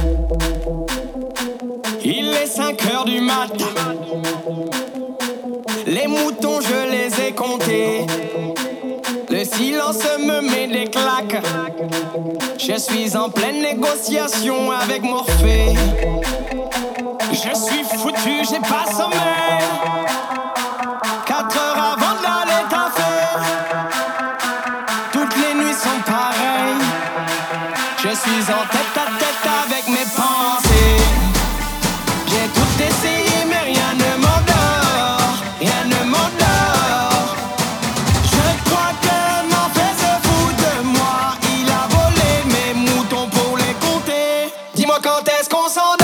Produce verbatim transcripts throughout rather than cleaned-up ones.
Il est cinq heures du matin. Les moutons je les ai comptés. Le silence me met des claques. Je suis en pleine négociation avec Morphée. Je suis foutu, j'ai pas sommeil. Quatre heures avant d'aller taffer. Toutes les nuits sont pareilles. Je suis en tête à tête avec mes pensées. J'ai tout essayé mais rien ne m'endort. Rien ne m'endort. Je crois que mon fait se fout de moi. Il a volé mes moutons pour les compter. Dis-moi quand est-ce qu'on s'endort.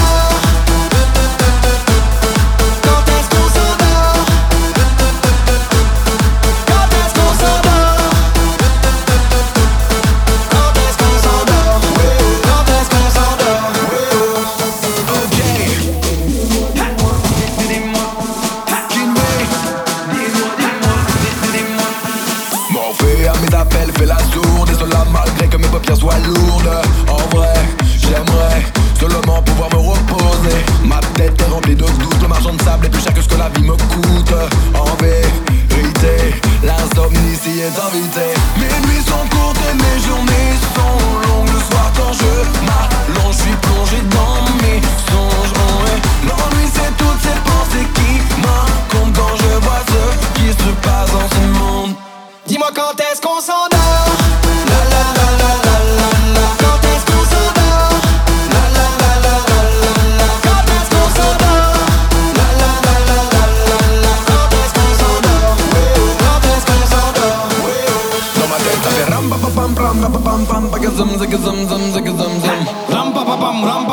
Fais la sourde et cela malgré que mes paupières soient lourdes. En vrai, j'aimerais seulement pouvoir me reposer. Ma tête est remplie de doutes, le marchand de sable est plus cher que ce que la vie me coûte. En vérité, l'insomnie s'y est invitée. Mes nuits sont courtes et mes journées sont longues. Le soir quand je m'allonge, je suis plongé dans mes songes. Oh ouais. L'ennui c'est toutes ces pensées qui m'incombent quand je vois ce qui se passe dans ce monde. Dis-moi quand est-ce qu'on s'endort. La la la la la la la. Quand est-ce qu'on s'endort. La la la la la la la. Quand est-ce qu'on s'endort. La la la la la la la. Quand est-ce qu'on s'endort. Quand est-ce qu'on s'endort. Dans ma tête ça fait ram pa pa pam pam pa pa pam pam pa ga zum zig zum zum zig zum zum. Ram pa pa pam ram